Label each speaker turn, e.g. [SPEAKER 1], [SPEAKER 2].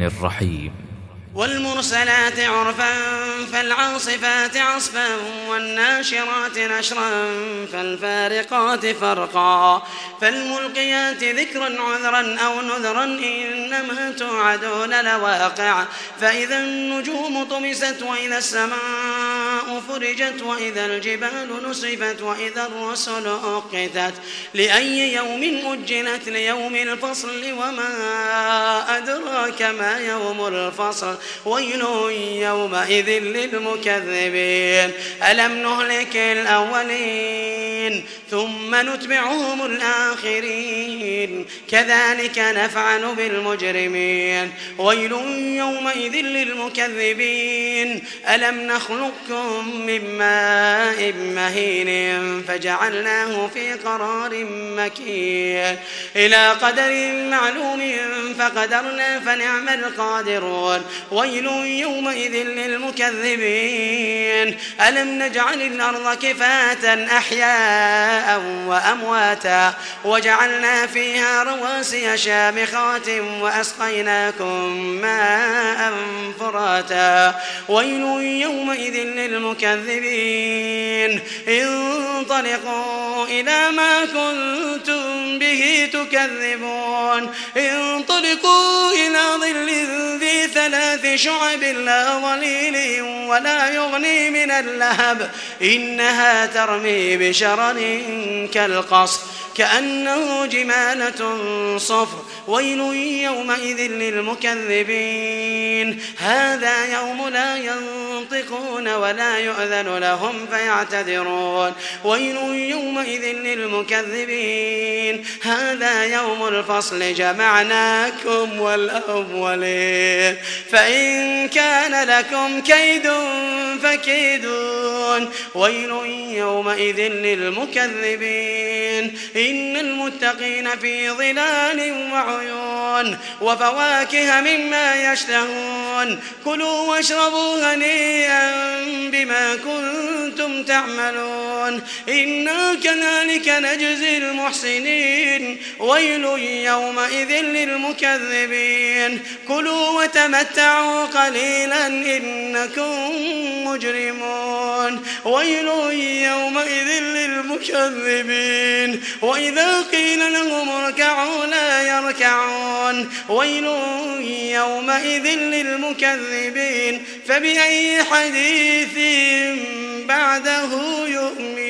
[SPEAKER 1] الرحيم.
[SPEAKER 2] والمرسلات عرفا فالعاصفات عصفا والناشرات نشرا فالفارقات فرقا فالملقيات ذكرا عذرا أو نذرا إنما توعدون لواقع فإذا النجوم طمست وإذا السماء فرجت وإذا الجبال نسفت وإذا الرسل أقتت لأي يوم أجلت ليوم الفصل وما أدراك ما يوم الفصل ويل يومئذ للمكذبين ألم نهلك الأولين ثم نتبعهم الآخرين كذلك نفعل بالمجرمين ويل يومئذ للمكذبين ألم نخلقكم من ماء مهين فجعلناه في قرار مكين إلى قدر معلوم فقدرنا فنعم القادرون ويل يومئذ للمكذبين ألم نجعل الأرض كفاة أحياء وأمواتا وجعلنا فيها رواسي شامخات وأسقيناكم ماء فراتا ويل يومئذ للمكذبين انطلقوا إلى ما كنتم به تكذبون انطلقوا إلى ظل ذي 3 شعب لا ظليل ولا يغني من اللهب إنها ترمي بشرر كالقصر كأنه جمالة صفر ويل يومئذ للمكذبين هذا يوم لا ينطقون ولا يؤذن لهم فيعتذرون ويل يومئذ للمكذبين هذا يوم الفصل جمعناكم والأولين فإن كان لكم كيد فكيدون ويل يومئذ للمكذبين إن المتقين في ظلال وعيون وفواكه مما يشتهون كلوا واشربوا هنيئا بما كنتم تعملون إنا كذلك نجزي المحسنين ويل يومئذ للمكذبين كلوا وتمتعوا قليلا إنكم مجرمون ويل يومئذ للمكذبين وإذا قيل لهم اركعوا لا يركعون ويل يومئذ للمكذبين فبأي حديث بعده يؤمنون.